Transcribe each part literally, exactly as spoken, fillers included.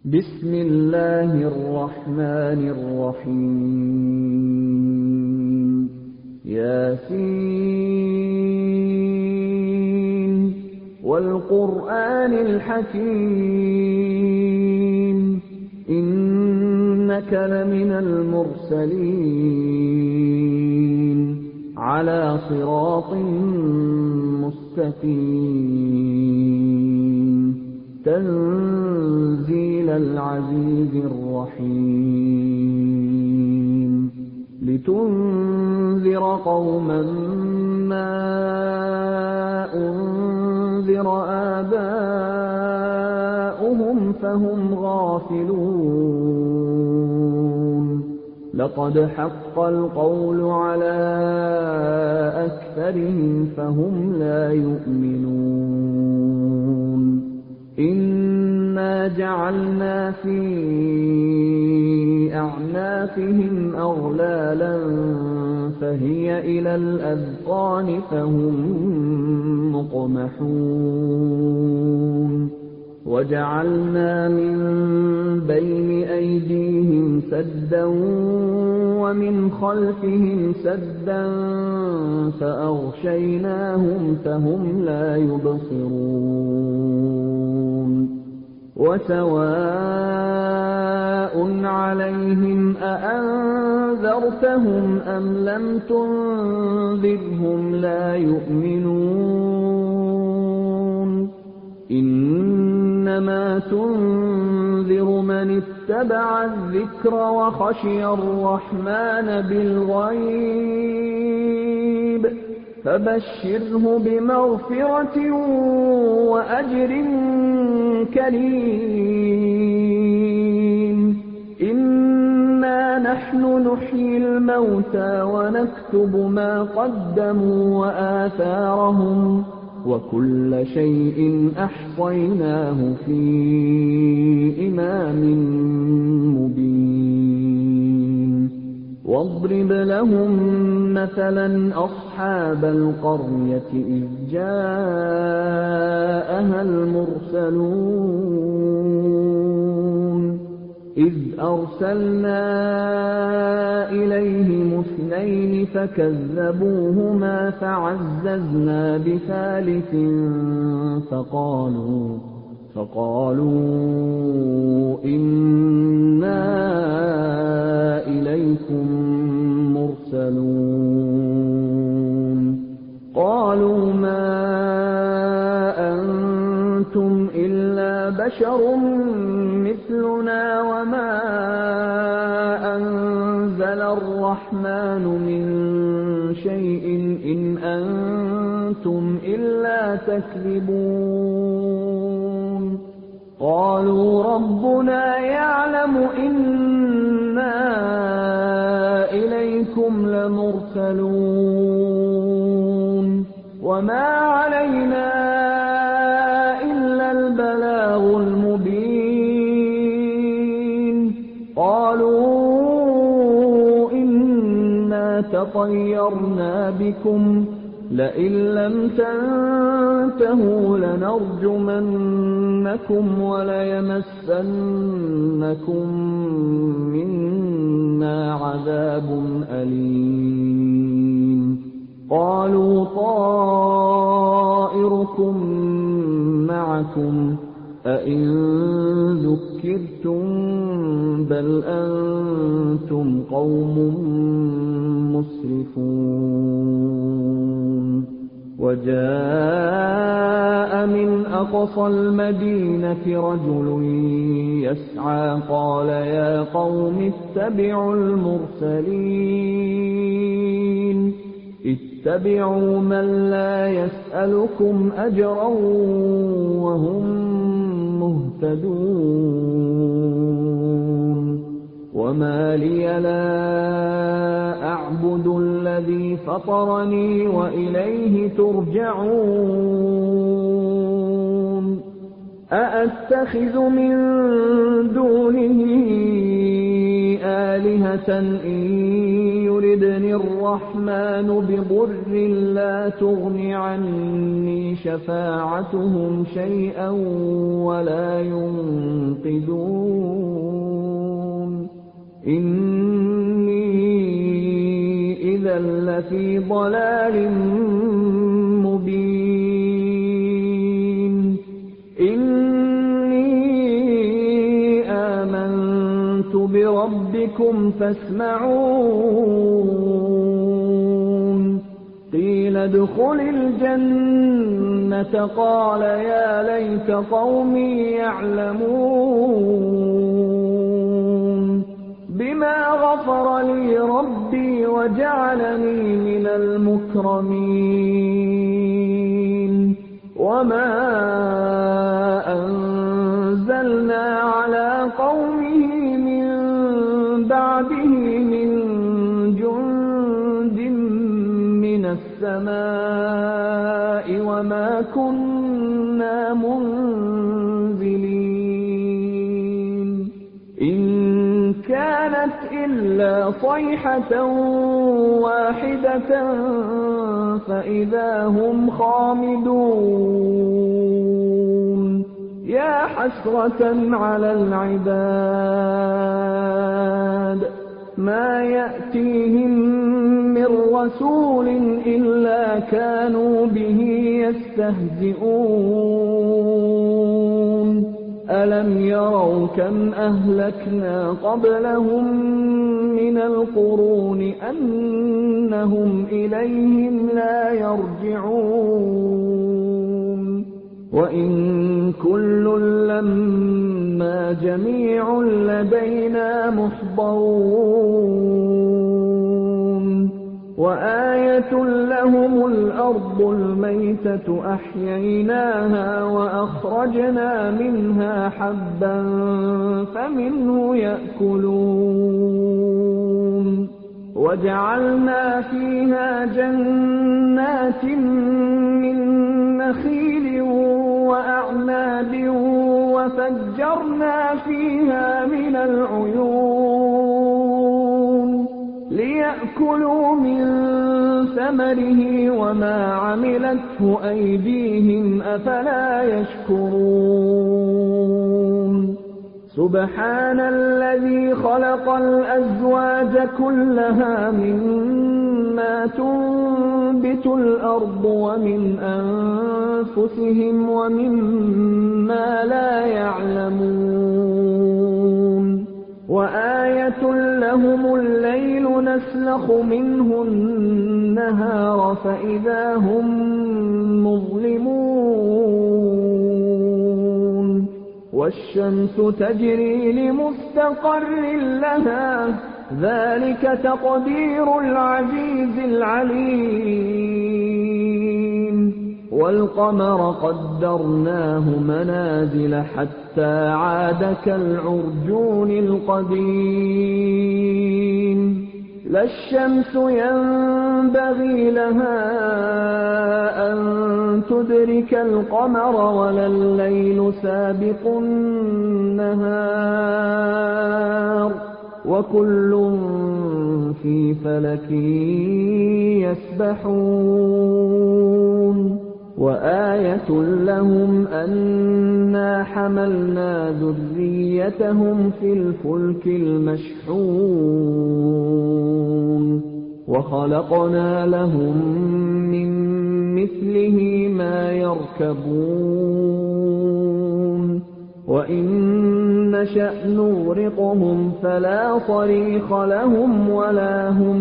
بسم الله الرحمن الرحيم ياسين والقرآن الحكيم إنك لمن المرسلين على صراط مستقيم تنزيل العزيز الرحيم لتنذر قوما ما أنذر آباؤهم فهم غافلون لقد حق القول على أكثرهم فهم لا يؤمنون إنا جعلنا في أعناقهم أغلالا فهي إلى الأذقان فهم مقمحون وجعلنا من بين أيديهم سدا ومن خلفهم سدا فأغشيناهم فهم لا يبصرون وسواء عليهم أأنذرتهم أم لم تنذرهم لا يؤمنون إنما تنذر من اتبع الذكر وخشي الرحمن بالغيب فبشره بمغفرة وأجر كريم إنا نحن نحيي الموتى ونكتب ما قدموا وآثارهم وكل شيء أحصيناه في إمام مبين واضرب لهم مثلا أصحاب القرية إذ جاءها المرسلون إذ أرسلنا إليهم اثنين فكذبوهما فعززنا بثالث فقالوا فقالوا إنا إليكم مرسلون قالوا ما أنتم إلا بشر مثلنا وما أنزل الرحمن من شيء إن أنتم إلا تكذبون قالوا ربنا يعلم إنا إليكم لمرسلون وما علينا إلا البلاغ المبين قالوا إنا تطيرنا بكم لئن لم تنتهوا لنرجمنكم وليمسنكم منا عذاب أليم قالوا طائركم معكم أئن ذكرتم بل أنتم قوم مسرفون وجاء من أقصى المدينة رجل يسعى قال يا قوم اتبعوا المرسلين اتبعوا من لا يسألكم أجرا وهم مهتدون وما لي لا أعبد الذي فطرني وإليه ترجعون أأتخذ من دونه آلهة إن يردني الرحمن بضر لا تغن عني شفاعتهم شيئا ولا ينقذون إِنِّي إِذًا لَّفِي ضَلَالٍ مُّبِينٍ إِنِّي آمَنتُ بِرَبِّكُمْ فَاسْمَعُونِ قِيلَ ادْخُلِ الْجَنَّةَ قَالَ يَا لَيْتَ قَوْمِي يَعْلَمُونَ بِمَا غَفَرَ لِي رَبِّي وَجَعَلَنِي مِنَ الْمُكْرَمِينَ وَمَا أَنزَلْنَا عَلَىٰ قَوْمِهِ مِن بَعْدِهِ مِن جُندٍ مِّنَ السَّمَاءِ وَمَا كُنَّا مُنزِلِينَ إِن كَانَتْ إِلَّا صَيْحَةً وَاحِدَةً فَإِذَا هُمْ خَامِدُونَ يَا حَسْرَةً عَلَى الْعِبَادِ مَا يَأْتِيهِم مِّن رَّسُولٍ إِلَّا كَانُوا بِهِ يَسْتَهْزِئُونَ أَلَمْ يَرَوْا كَمْ أَهْلَكْنَا قَبْلَهُم مِّنَ الْقُرُونِ أَنَّهُمْ إِلَيْهِمْ لَا يَرْجِعُونَ وَإِن كُلٌّ لَّمَّا جَمِيعٌ لَّدَيْنَا مُحْضَرُونَ وَآيَةٌ لَّهُمُ الْأَرْضُ الْمَيْتَةُ أَحْيَيْنَاهَا وَأَخْرَجْنَا مِنْهَا حَبًّا فَمِنْهُ يَأْكُلُونَ وَجَعَلْنَا فِيهَا جَنَّاتٍ مِّن نَّخِيلٍ وَأَعْنَابٍ وَفَجَّرْنَا فِيهَا مِنَ الْعُيُونِ لِيَأْكُلُوا مِن ثَمَرِهِ وَمَا عَمِلَتْهُ أَيْدِيهِمْ أَفَلَا يَشْكُرُونَ سُبْحَانَ الَّذِي خَلَقَ الْأَزْوَاجَ كُلَّهَا مِمَّا تُنبِتُ الْأَرْضُ وَمِنْ أَنفُسِهِمْ وَمِمَّا لَا يَعْلَمُونَ وَآيَةٌ لَّهُمُ اللَّيْلُ نَسْلَخُ مِنْهُ النَّهَارَ فَإِذَا هُم مُّظْلِمُونَ وَالشَّمْسُ تَجْرِي لِمُسْتَقَرٍّ لَّهَا ذَلِكَ تَقْدِيرُ الْعَزِيزِ الْعَلِيمِ وَالْقَمَرَ قَدَّرْنَاهُ مَنَازِلَ حَتَّىٰ عَادَ كَالْعُرْجُونِ الْقَدِيمِ لَا الشَّمْسُ يَنبَغِي لَهَا أَن تُدْرِكَ الْقَمَرَ وَلَا اللَّيْلُ سَابِقُ النَّهَارِ وَكُلٌّ فِي فَلَكٍ يَسْبَحُونَ وَآيَةٌ لَّهُمْ أَنَّا حَمَلْنَا ذُرِّيَّتَهُمْ فِي الْفُلْكِ الْمَشْحُونِ وَخَلَقْنَا لَهُم مِّن مِّثْلِهِ مَا يَرْكَبُونَ وَإِن نَّشَأْ نُغْرِقْهُمْ فَلَا صَرِيخَ لَهُمْ وَلَا هُمْ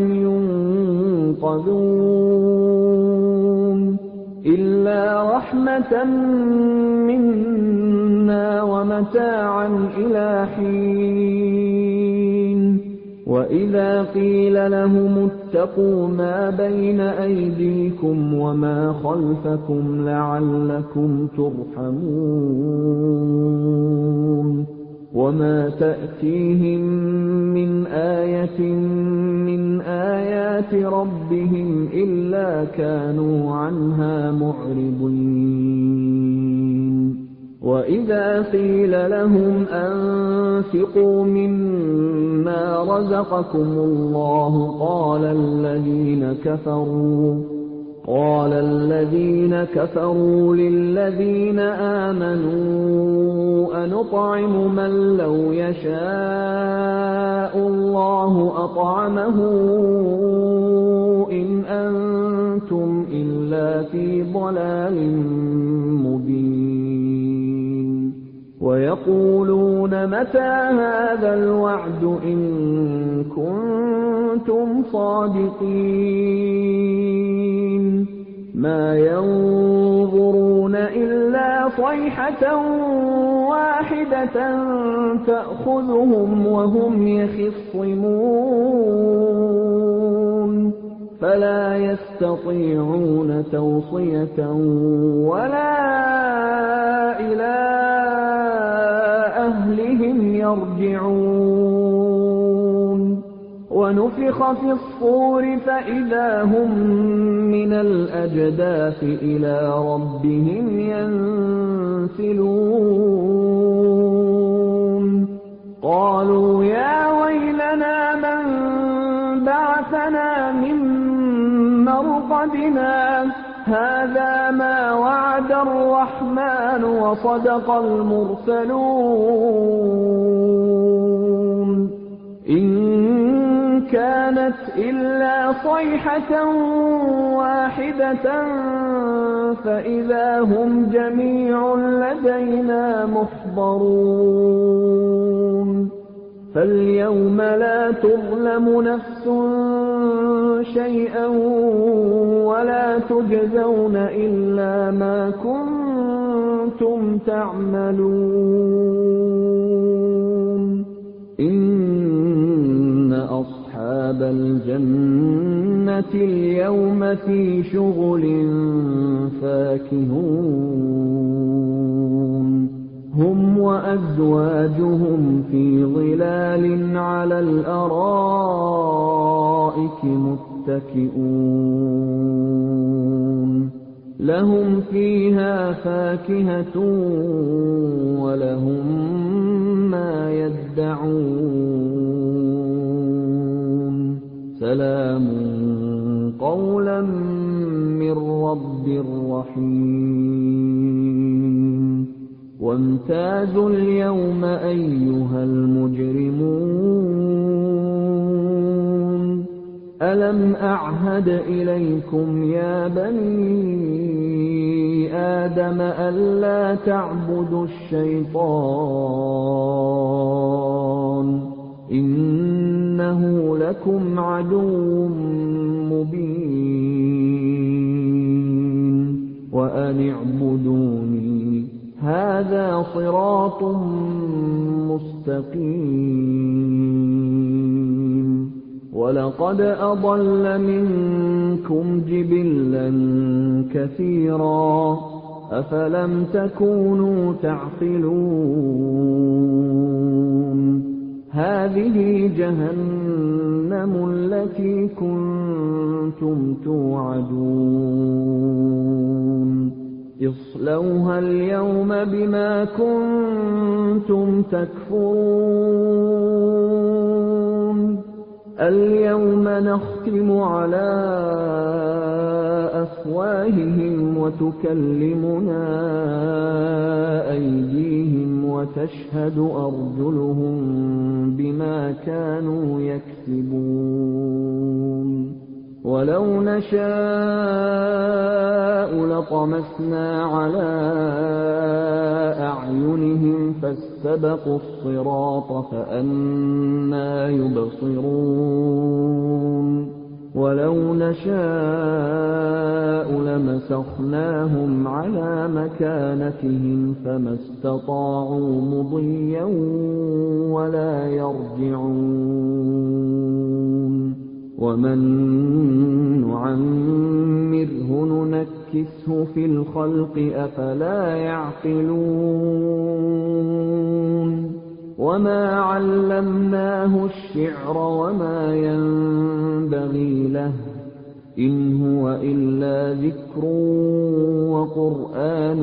يُنقَذُونَ إِلَّا رَحْمَةً مِّنَّا وَمَتَاعًا إِلَىٰ حِينٍ وَإِذَا قِيلَ لَهُمُ اتَّقُوا مَا بَيْنَ أَيْدِيكُمْ وَمَا خَلْفَكُمْ لَعَلَّكُمْ تُرْحَمُونَ وَمَا تَأْتِيهِم مِّنْ آيَةٍ مِّنْ آيَاتِ رَبِّهِمْ إِلَّا كَانُوا عَنْهَا مُعْرِضِينَ وَإِذَا قِيلَ لَهُمْ أَنفِقُوا مِمَّا رَزَقَكُمُ اللَّهُ قَالَ الَّذِينَ كَفَرُوا قَالَ الَّذِينَ كَفَرُوا لِلَّذِينَ آمَنُوا أَنُطْعِمُ مَن لَّوْ يَشَاءُ اللَّهُ اللَّهُ أَطْعَمَهُ إِنْ أَنْتُمْ إِلَّا فِي ضَلَالٍ مُبِينٍ وَيَقُولُونَ مَتَى هَذَا الْوَعْدُ إِن كُنتُمْ صَادِقِينَ مَا يَنظُرُونَ إِلَّا صَيْحَةً وَاحِدَةً تَأْخُذُهُمْ وَهُمْ يَخِصِّمُونَ فَلَا يَسْتَطِيعُونَ تَوْصِيَةً وَلَا إِلَىٰ أَهْلِهِمْ يَرْجِعُونَ وَنُفِخَ فِي الصُّورِ فَإِذَا هُم مِّنَ الْأَجْدَاثِ إِلَىٰ رَبِّهِمْ يَنسِلُونَ قَالُوا يَا وَيْلَنَا مَن بَعَثَنَا مِن مَّرْقَدِنَا هَٰذَا مَا وَعَدَ الرَّحْمَٰنُ وَصَدَقَ الْمُرْسَلُونَ إِن كَانَتْ إِلَّا صَيْحَةً وَاحِدَةً فَإِذَا هُمْ جَمِيعٌ لَّدَيْنَا مُحْضَرُونَ فَالْيَوْمَ لَا تُظْلَمُ نَفْسٌ شَيْئًا وَلَا تُجْزَوْنَ إِلَّا مَا كُنتُمْ تَعْمَلُونَ إِنَّ أَصْحَابَ الْجَنَّةِ الْيَوْمَ فِي شُغُلٍ فَاكِهُونَ هُمْ وَأَزْوَاجُهُمْ فِي ظِلَالٍ عَلَى الْأَرَائِكِ مُتَّكِئُونَ لَهُمْ فِيهَا فَاكِهَةٌ وَلَهُم مَّا يَدَّعُونَ سَلَامٌ قَوْلًا مِّن رَّبٍّ رَّحِيمٍ وَامْتَازُوا الْيَوْمَ أَيُّهَا الْمُجْرِمُونَ أَلَمْ أَعْهَدْ إِلَيْكُمْ يَا بَنِي آدَمَ أَلَّا تَعْبُدُوا الشَّيْطَانَ إِنَّهُ لَكُمْ عَدُوٌّ مُّبِينٌ وَأَنِ اعْبُدُونِي هَٰذَا صِرَاطٌ مُّسْتَقِيمٌ وَلَقَدْ أَضَلَّ مِنكُمْ جِبِلًّا كَثِيرًا أَفَلَمْ تَكُونُوا تَعْقِلُونَ هَٰذِهِ جَهَنَّمُ الَّتِي كُنتُمْ تُوعَدُونَ اصْلَوْهَا الْيَوْمَ بِمَا كُنتُمْ تَكْفُرُونَ الْيَوْمَ نَخْتِمُ عَلَىٰ أَفْوَاهِهِمْ وَتُكَلِّمُنَا أَيْدِيهِمْ وَتَشْهَدُ أَرْجُلُهُم بِمَا كَانُوا يَكْسِبُونَ وَلَوْ نَشَاءُ لَطَمَسْنَا عَلَىٰ أَعْيُنِهِمْ فَاسْتَبَقُوا الصِّرَاطَ فَأَنَّىٰ يُبْصِرُونَ وَلَوْ نَشَاءُ لَمَسَخْنَاهُمْ عَلَىٰ مَكَانَتِهِمْ فَمَا اسْتَطَاعُوا مُضِيًّا وَلَا يَرْجِعُونَ وَمَن نُّعَمِّرْهُ نُنَكِّسْهُ فِي الْخَلْقِ ۖ أَفَلَا يَعْقِلُونَ وَمَا عَلَّمْنَاهُ الشِّعْرَ وَمَا يَنبَغِي لَهُ ۚ إِنْ هُوَ إِلَّا ذِكْرٌ وَقُرْآنٌ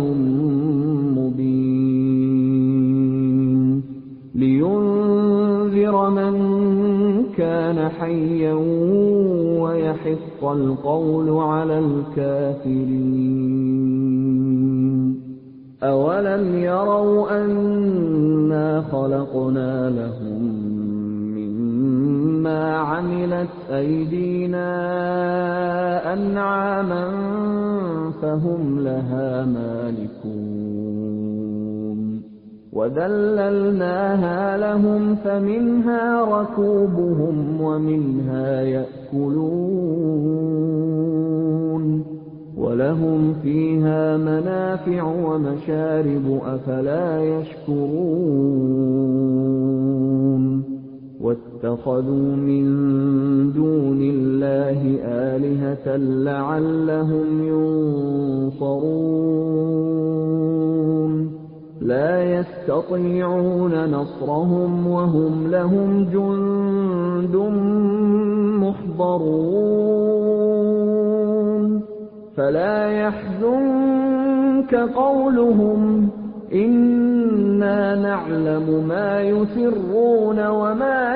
مُّبِينٌ لِيُنذِرَ مَن كَانَ حَيًّا وَيَحِقَّ الْقَوْلُ عَلَى الْكَافِرِينَ أَوَلَمْ يَرَوْا أَنَّا خَلَقْنَا لَهُم عَمِلَتْ أَيْدِينَا أَنْعَامًا فَهُمْ لَهَا مَالِكُونَ وَذَلَّلْنَاهَا لَهُمْ فَمِنْهَا رَكُوبُهُمْ وَمِنْهَا يَأْكُلُونَ وَلَهُمْ فِيهَا مَنَافِعُ وَمَشَارِبُ أَفَلَا يَشْكُرُونَ وَاتَّخَذُوا مِن دُونِ اللَّهِ آلِهَةً لَّعَلَّهُمْ يُنصَرُونَ لَا يَسْتَطِيعُونَ نَصْرَهُمْ وَهُمْ لَهُمْ جُندٌ مُّحْضَرُونَ فَلَا يَحْزُنكَ قَوْلُهُمْ إِنَّا نَعْلَمُ مَا يُسِرُّونَ وَمَا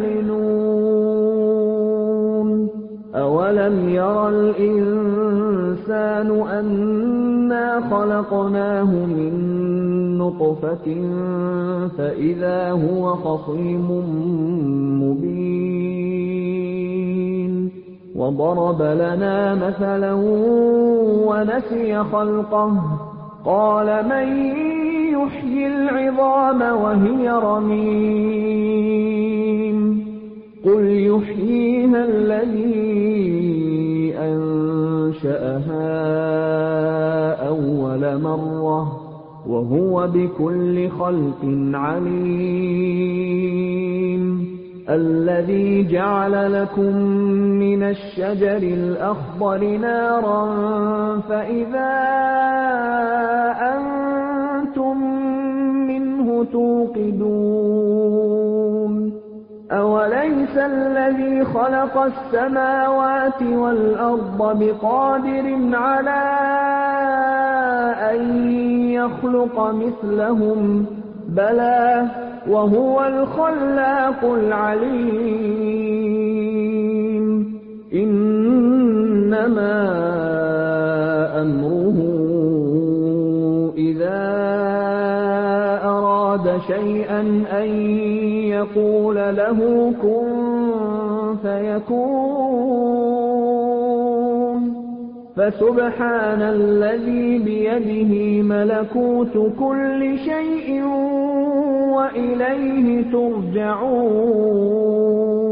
يُعْلِنُونَ أَوَلَمْ يَرَ الْإِنسَانُ أَنَّا خَلَقْنَاهُ مِن نُّطْفَةٍ فَإِذَا هُوَ خَصِيمٌ مُّبِينٌ وَضَرَبَ لَنَا مَثَلًا وَنَسِيَ خَلْقَهُ قَالَ مَن يُحْيِي الْعِظَامَ وَهِيَ رَمِيمٌ قُلْ يُحْيِيهَا الَّذِي أَنشَأَهَا أَوَّلَ مَرَّةٍ وَهُوَ بِكُلِّ خَلْقٍ عَلِيمٌ الَّذِي جَعَلَ لَكُم مِّنَ الشَّجَرِ الْأَخْضَرِ نَارًا فَإِذَا أَنتُم مِّنْهُ تُوقِدُونَ أَوَلَيْسَ الَّذِي خَلَقَ السَّمَاوَاتِ وَالْأَرْضَ بِقَادِرٍ عَلَىٰ أَن يَخْلُقَ مِثْلَهُم بَلَىٰ وَهُوَ الْخَلَّاقُ الْعَلِيمُ إِنَّمَا أَمْرُهُ إِذَا أَرَادَ شَيْئًا أَن يَقُولَ لَهُ كُن فَيَكُونُ فَسُبْحَانَ الَّذِي بِيَدِهِ مَلَكُوتُ كُلِّ شَيْءٍ وَإِلَيْهِ تُرْجَعُونَ